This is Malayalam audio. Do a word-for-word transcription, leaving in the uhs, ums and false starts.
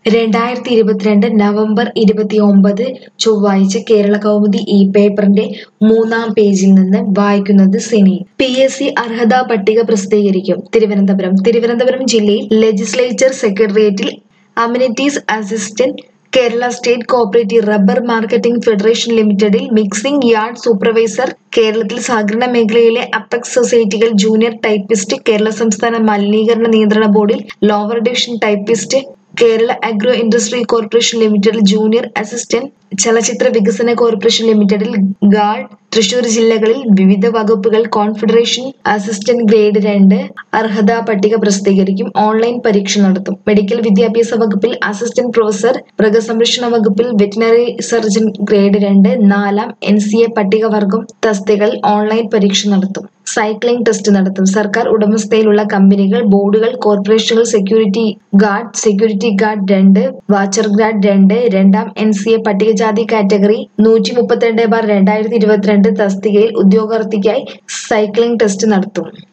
രണ്ടായിരത്തി ഇരുപത്തിരണ്ട് നവംബർ ഇരുപത്തിയൊമ്പത് ചൊവ്വാഴ്ച കേരള കൗമുദി ഈ പേപ്പറിന്റെ മൂന്നാം പേജിൽ നിന്ന് വായിക്കുന്നത് സിനി. പി എസ് സി അർഹതാ പട്ടിക പ്രസിദ്ധീകരിക്കും. തിരുവനന്തപുരം തിരുവനന്തപുരം ജില്ലയിൽ ലെജിസ്ലേച്ചർ സെക്രട്ടേറിയറ്റിൽ amenities assistant Kerala state cooperative rubber marketing federation ലിമിറ്റഡിൽ മിക്സിംഗ് യാർഡ് സൂപ്പർവൈസർ, കേരളത്തിൽ സഹകരണ മേഖലയിലെ അപ്പെക്സ് സൊസൈറ്റികൾ ജൂനിയർ ടൈപ്പിസ്റ്റ്, കേരള സംസ്ഥാന മലിനീകരണ നിയന്ത്രണ ബോർഡിൽ lower division typist, Kerala agro industry corporation ലിമിറ്റഡിൽ ജൂനിയർ അസിസ്റ്റന്റ്, ചലച്ചിത്ര വികസന കോർപ്പറേഷൻ ലിമിറ്റഡിൽ ഗാർഡ്, തൃശൂർ ജില്ലകളിൽ വിവിധ വകുപ്പുകൾ കോൺഫെഡറേഷൻ അസിസ്റ്റന്റ് ഗ്രേഡ് രണ്ട് അർഹതാ പട്ടിക പ്രസിദ്ധീകരിക്കും. ഓൺലൈൻ പരീക്ഷ നടത്തും. മെഡിക്കൽ വിദ്യാഭ്യാസ വകുപ്പിൽ അസിസ്റ്റന്റ് പ്രൊഫസർ, മൃഗസംരക്ഷണ വകുപ്പിൽ വെറ്റിനറി സർജൻ ഗ്രേഡ് രണ്ട്, നാലാം എൻ സി എ പട്ടികവർഗം തസ്തികകളിൽ ഓൺലൈൻ പരീക്ഷ നടത്തും. സൈക്ലിംഗ് ടെസ്റ്റ് നടത്തും. സർക്കാർ ഉടമസ്ഥതയിലുള്ള കമ്പനികൾ, ബോർഡുകൾ, കോർപ്പറേഷനുകൾ സെക്യൂരിറ്റി ഗാർഡ്, സെക്യൂരിറ്റി ഗാർഡ് രണ്ട്, വാച്ചർ ഗാർഡ് രണ്ട്, രണ്ടാം എൻ സി എ പട്ടികജാതി കാറ്റഗറി നൂറ്റി മുപ്പത്തിരണ്ട് ബാർ രണ്ടായിരത്തി ഇരുപത്തിരണ്ട് തസ്തികയിൽ ഉദ്യോഗാർത്ഥിക്കായി സൈക്ലിംഗ് ടെസ്റ്റ് നടത്തും.